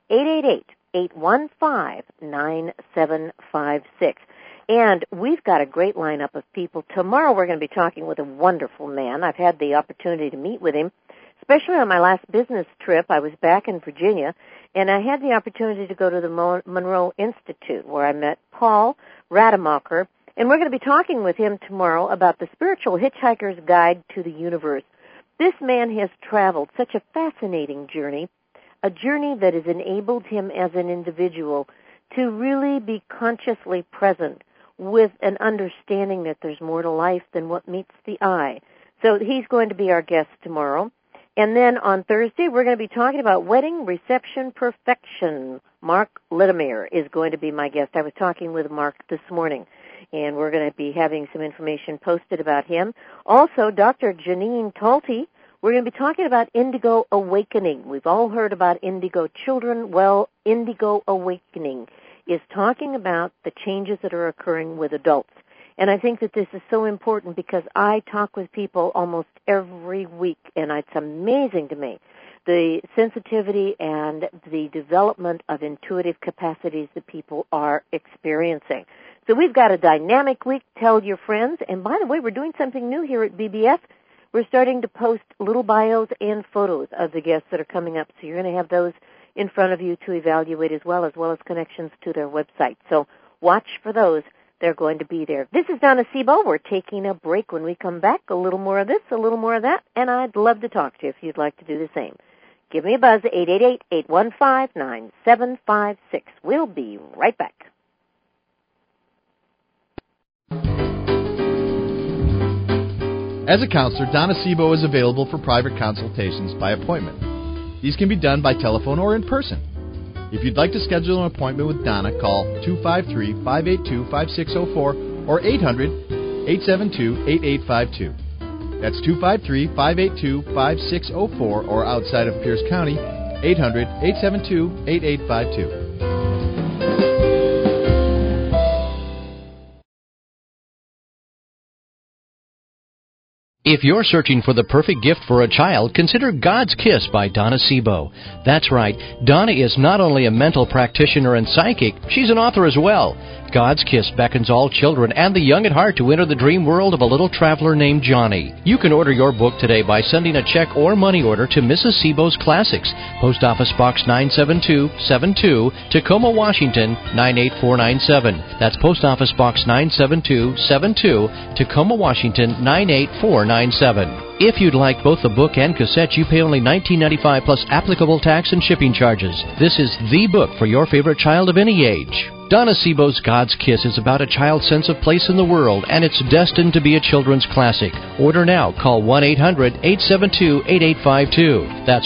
888-815-9756. And we've got a great lineup of people. Tomorrow we're going to be talking with a wonderful man. I've had the opportunity to meet with him, especially on my last business trip. I was back in Virginia, and I had the opportunity to go to the Monroe Institute, where I met Paul Rademacher, and we're going to be talking with him tomorrow about the Spiritual Hitchhiker's Guide to the Universe. This man has traveled such a fascinating journey, a journey that has enabled him as an individual to really be consciously present with an understanding that there's more to life than what meets the eye. So he's going to be our guest tomorrow. And then on Thursday, we're going to be talking about wedding reception perfection. Mark Littimer is going to be my guest. I was talking with Mark this morning, and we're going to be having some information posted about him. Also, Dr. Janine Talty, we're going to be talking about Indigo Awakening. We've all heard about Indigo Children. Well, Indigo Awakening is talking about the changes that are occurring with adults. And I think that this is so important because I talk with people almost every week, and it's amazing to me the sensitivity and the development of intuitive capacities that people are experiencing. So we've got a dynamic week. Tell your friends. And by the way, we're doing something new here at BBF. We're starting to post little bios and photos of the guests that are coming up. So you're going to have those in front of you to evaluate as well as connections to their website. So watch for those. They're going to be there. This is Donna Sebo. We're taking a break. When we come back, a little more of this, a little more of that, and I'd love to talk to you if you'd like to do the same. Give me a buzz, 888-815-9756. We'll be right back. As a counselor, Donna Sebo is available for private consultations by appointment. These can be done by telephone or in person. If you'd like to schedule an appointment with Donna, call 253-582-5604 or 800-872-8852. That's 253-582-5604 or outside of Pierce County, 800-872-8852. If you're searching for the perfect gift for a child, consider God's Kiss by Donna Sebo. That's right, Donna is not only a mental practitioner and psychic, she's an author as well. God's Kiss beckons all children and the young at heart to enter the dream world of a little traveler named Johnny. You can order your book today by sending a check or money order to Mrs. Sebo's Classics, Post Office Box 97272, Tacoma, Washington 98497. That's Post Office Box 97272, Tacoma, Washington 98497. If you'd like both the book and cassette, you pay only $19.95 plus applicable tax and shipping charges. This is the book for your favorite child of any age. Donna Sebo's God's Kiss is about a child's sense of place in the world, and it's destined to be a children's classic. Order now. Call 1-800-872-8852. That's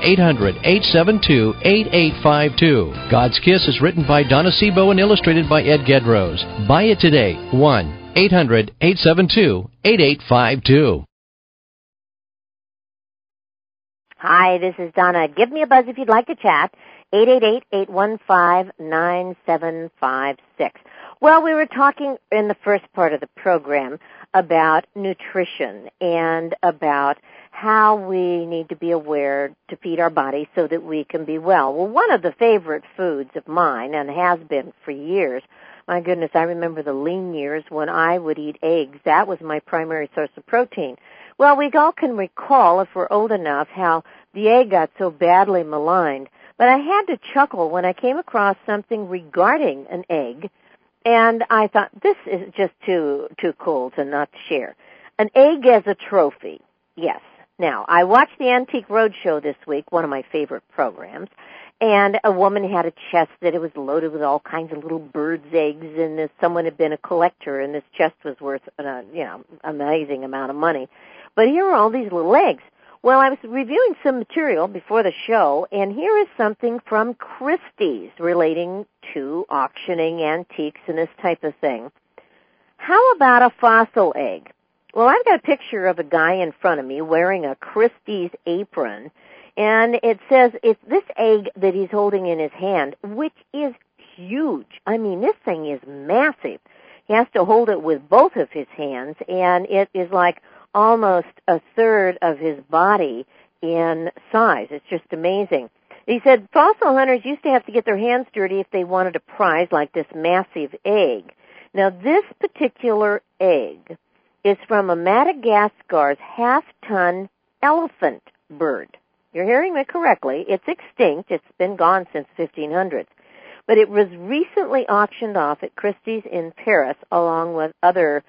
1-800-872-8852. God's Kiss is written by Donna Sebo and illustrated by Ed Gedrose. Buy it today. 1-800-872-8852. Hi, this is Donna. Give me a buzz if you'd like to chat. 888-815-9756. Well, we were talking in the first part of the program about nutrition and about how we need to be aware to feed our body so that we can be well. Well, one of the favorite foods of mine, and has been for years, my goodness, I remember the lean years when I would eat eggs. That was my primary source of protein. Well, we all can recall, if we're old enough, how the egg got so badly maligned. But I had to chuckle when I came across something regarding an egg, and I thought, this is just too cool to not share. An egg as a trophy, yes. Now, I watched the Antique Roadshow this week, one of my favorite programs, and a woman had a chest that it was loaded with all kinds of little birds' eggs, and someone had been a collector, and this chest was worth amazing amount of money. But here are all these little eggs. Well, I was reviewing some material before the show, and here is something from Christie's relating to auctioning antiques and this type of thing. How about a fossil egg? Well, I've got a picture of a guy in front of me wearing a Christie's apron, and it says it's this egg that he's holding in his hand, which is huge. I mean, this thing is massive. He has to hold it with both of his hands, and it is like almost a third of his body in size. It's just amazing. He said fossil hunters used to have to get their hands dirty if they wanted a prize like this massive egg. Now, this particular egg is from a Madagascar's half-ton elephant bird. You're hearing me correctly. It's extinct. It's been gone since 1500s. But it was recently auctioned off at Christie's in Paris along with other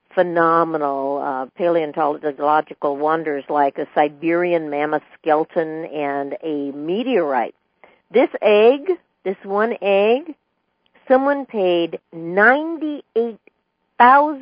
phenomenal paleontological wonders like a Siberian mammoth skeleton and a meteorite. This egg, this one egg, someone paid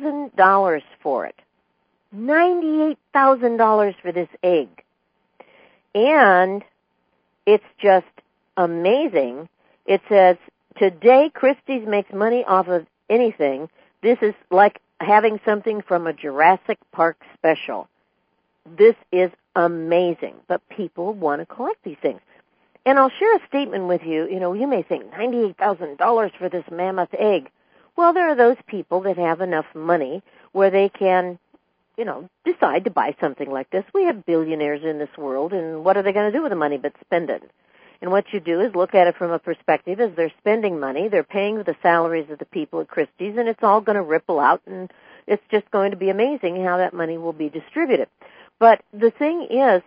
$98,000 for it. $98,000 for this egg. And it's just amazing. It says, today Christie's makes money off of anything. This is like having something from a Jurassic Park special. This is amazing. But people want to collect these things. And I'll share a statement with you. You know, you may think $98,000 for this mammoth egg. Well, there are those people that have enough money where they can, you know, decide to buy something like this. We have billionaires in this world, and what are they going to do with the money but spend it? And what you do is look at it from a perspective as they're spending money, they're paying the salaries of the people at Christie's, and it's all going to ripple out, and it's just going to be amazing how that money will be distributed. But the thing is,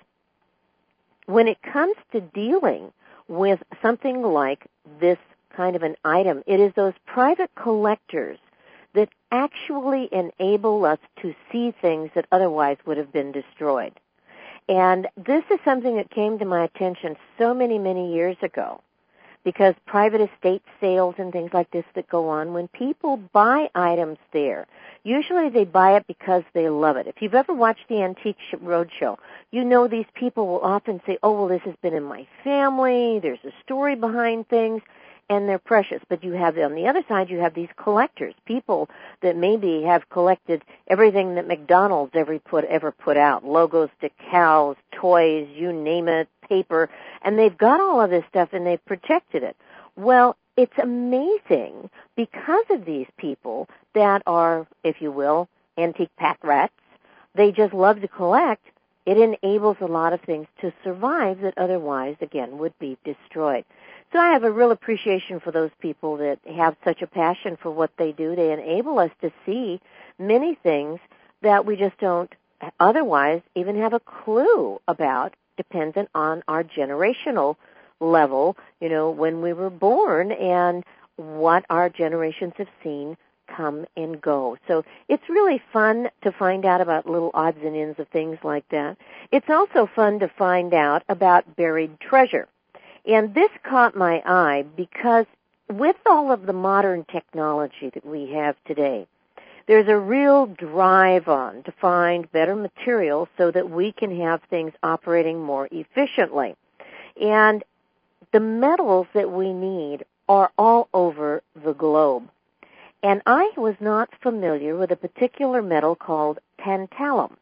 when it comes to dealing with something like this kind of an item, it is those private collectors that actually enable us to see things that otherwise would have been destroyed. And this is something that came to my attention so many, many years ago, because private estate sales and things like this that go on, when people buy items there, usually they buy it because they love it. If you've ever watched the Antique Roadshow, you know these people will often say, oh, well, this has been in my family, there's a story behind things, and they're precious. But you have, on the other side, you have these collectors, people that maybe have collected everything that McDonald's ever put out, logos, decals, toys, you name it, paper, and they've got all of this stuff and they've protected it. Well, it's amazing because of these people that are, if you will, antique pack rats. They just love to collect. It enables a lot of things to survive that otherwise, again, would be destroyed. So I have a real appreciation for those people that have such a passion for what they do. They enable us to see many things that we just don't otherwise even have a clue about, dependent on our generational level, you know, when we were born and what our generations have seen come and go. So it's really fun to find out about little odds and ends of things like that. It's also fun to find out about buried treasure. And this caught my eye because with all of the modern technology that we have today, there's a real drive on to find better materials so that we can have things operating more efficiently. And the metals that we need are all over the globe. And I was not familiar with a particular metal called tantalum,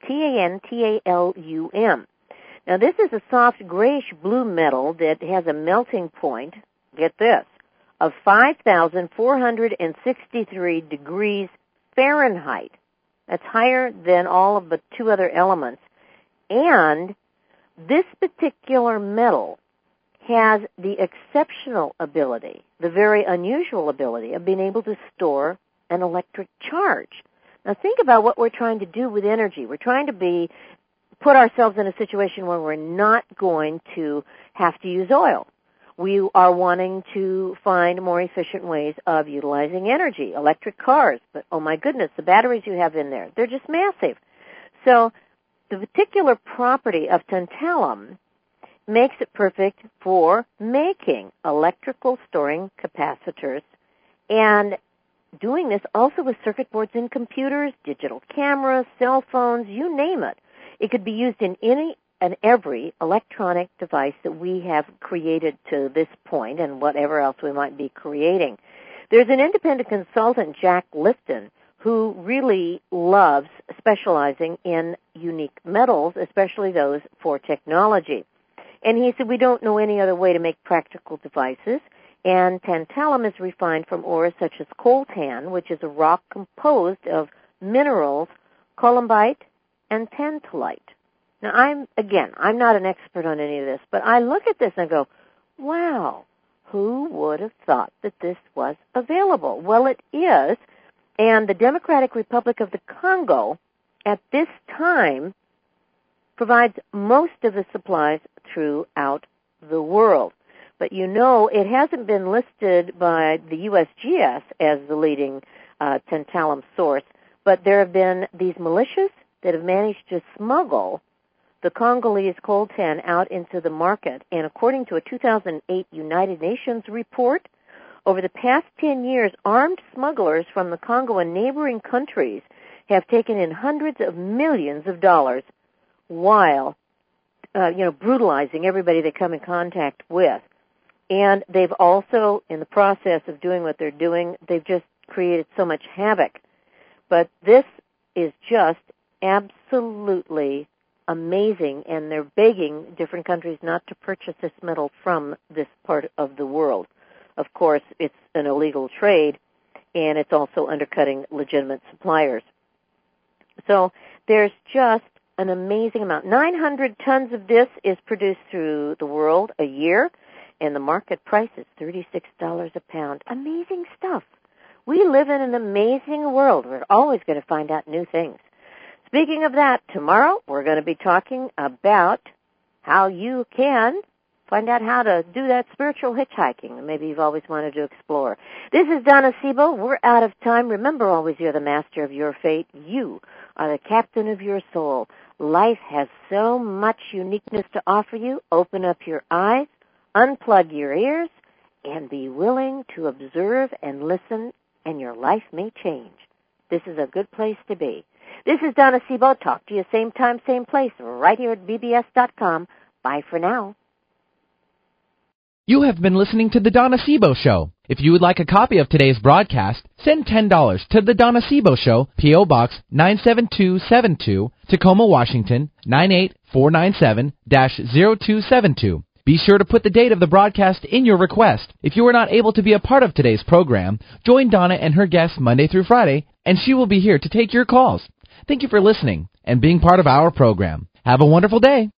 Tantalum. Now, this is a soft grayish-blue metal that has a melting point, get this, of 5,463 degrees Fahrenheit. That's higher than all of the two other elements. And this particular metal has the exceptional ability, the very unusual ability of being able to store an electric charge. Now, think about what we're trying to do with energy. We're trying to put ourselves in a situation where we're not going to have to use oil. We are wanting to find more efficient ways of utilizing energy, electric cars. But, oh my goodness, the batteries you have in there, they're just massive. So the particular property of tantalum makes it perfect for making electrical storing capacitors and doing this also with circuit boards in computers, digital cameras, cell phones, you name it. It could be used in any and every electronic device that we have created to this point and whatever else we might be creating. There's an independent consultant, Jack Lifton, who really loves specializing in unique metals, especially those for technology. And he said, we don't know any other way to make practical devices, and tantalum is refined from ores such as coltan, which is a rock composed of minerals, columbite, and tantalite. Now, I'm not an expert on any of this, but I look at this and I go, wow, who would have thought that this was available? Well, it is, and the Democratic Republic of the Congo at this time provides most of the supplies throughout the world. But you know, it hasn't been listed by the USGS as the leading tantalum source, but there have been these militias that have managed to smuggle the Congolese coltan out into the market. And according to a 2008 United Nations report, over the past 10 years, armed smugglers from the Congo and neighboring countries have taken in hundreds of millions of dollars while brutalizing everybody they come in contact with. And they've also, in the process of doing what they're doing, they've just created so much havoc. But this is just absolutely amazing, and they're begging different countries not to purchase this metal from this part of the world. Of course, it's an illegal trade, and it's also undercutting legitimate suppliers. So there's just an amazing amount. 900 tons of this is produced through the world a year, and the market price is $36 a pound. Amazing stuff. We live in an amazing world. We're always going to find out new things. Speaking of that, tomorrow we're going to be talking about how you can find out how to do that spiritual hitchhiking that maybe you've always wanted to explore. This is Donna Sebo. We're out of time. Remember always, you're the master of your fate. You are the captain of your soul. Life has so much uniqueness to offer you. Open up your eyes, unplug your ears, and be willing to observe and listen, and your life may change. This is a good place to be. This is Donna Sebo. Talk to you same time, same place, right here at bbs.com. Bye for now. You have been listening to The Donna Sebo Show. If you would like a copy of today's broadcast, send $10 to The Donna Sebo Show, P.O. Box 97272, Tacoma, Washington, 98497-0272. Be sure to put the date of the broadcast in your request. If you are not able to be a part of today's program, join Donna and her guests Monday through Friday, and she will be here to take your calls. Thank you for listening and being part of our program. Have a wonderful day.